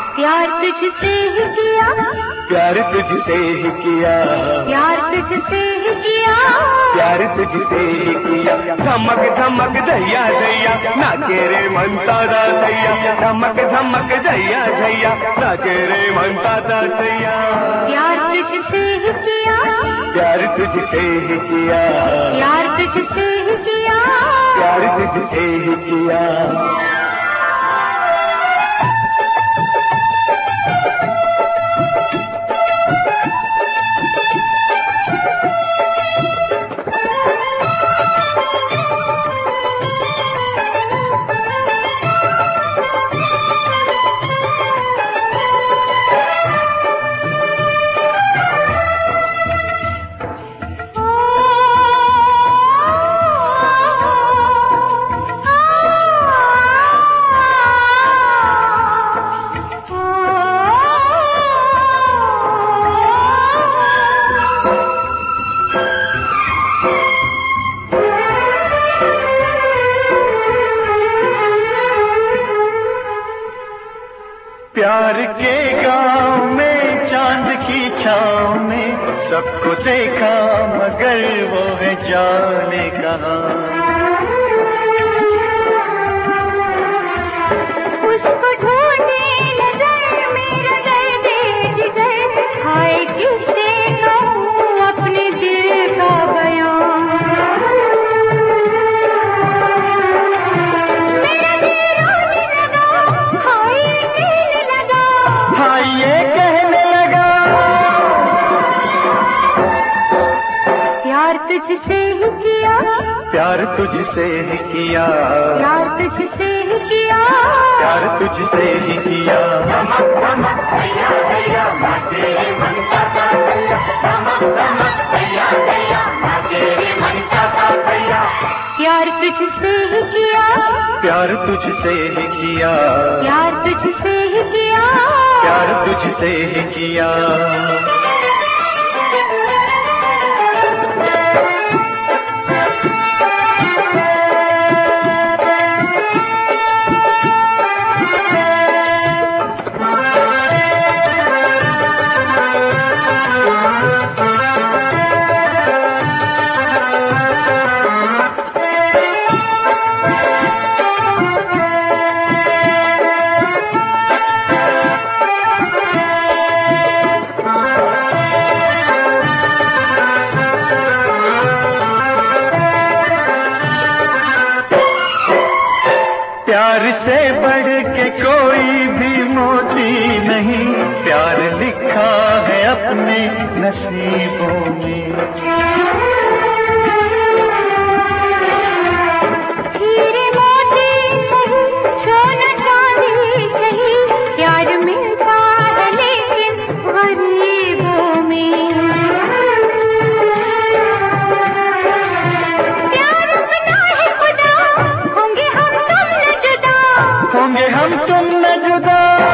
प्यार तुझसे ही किया, प्यार तुझसे ही किया, प्यार तुझसे ही किया, प्यार तुझसे ही किया। धमक धमक दैया दैया नाचे रे मनता दा दैया, धमक धमक दैया दैया नाचे रे मनता दा दैया। प्यार तुझसे ही किया, प्यार तुझसे ही किया, प्यार तुझसे ही किया, प्यार तुझसे ही किया। प्यार के गाँव में चांद की छाँव में सबको देखा, मगर वो है जाने कहाँ। उसको ढूंढे नजर मेरा दर्द जिगर, हाय किससे कहूँ अपने दिल का बयां। मेरा दिल रोने लगा, हाय कहने लगा, हाँ ये कहने लगा। प्यार तुझसे ही किया, प्यार तुझसे ही किया, प्यार तुझसे ही किया, प्यार तुझसे ही किया। धमक धमक दैया दैया नाचे रे मनता दा दैया, धमक धमक दैया दैया नाचे रे मनता दा दैया। प्यार तुझसे ही किया, प्यार तुझसे ही किया, प्यार तुझसे ही किया, प्यार तुझसे ही किया। प्यार से बढ़ के कोई भी मोती नहीं, प्यार लिखा है अपने नसीबों में। हीरे मोती सही, सोना चांदी सही, प्यार मिलता है लेकिन गरीबों में। प्यार अपना है खुदा, होंगे हम तुम न जुदा, होंगे हम तुम न जुदा।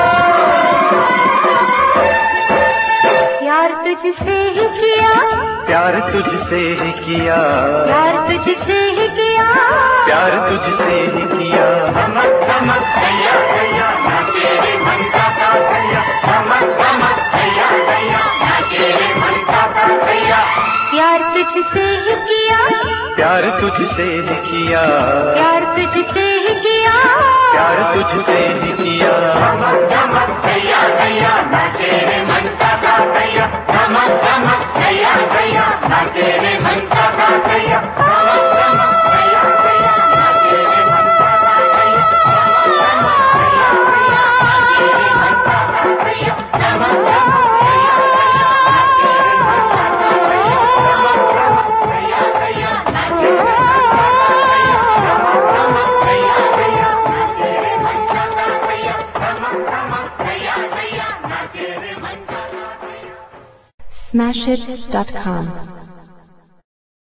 प्यार तुझसे ही किया, प्यार तुझसे ही किया, प्यार तुझसे ही किया, प्यार तुझसे ही किया। धमक धमक दैया दैया नाचे रे मनता दा दैया, धमक धमक दैया दैया नाचे रे मनता दा दैया। प्यार तुझसे ही किया, प्यार तुझसे ही किया, प्यार तुझसे ही किया, प्यार तुझसे ही किया। धमक धमक दैया दैया नाचे रे मनता दा दैया, धमक धमक दैया दैया नाचे रे मनता दा दैया, धमक धमक दैया दैया नाचे रे मनता दा दैया, धमक धमक दैया दैया नाचे रे मनता दा दैया, धमक धमक दैया दैया नाचे रे मनता दा दैया, धमक धमक दैया दैया नाचे रे मनता दा दैया, धमक धमक दैया दैया नाचे रे मनता दा दैया, धमक धमक दैया दैया नाचे रे मनता दा दैया। Smashhits.com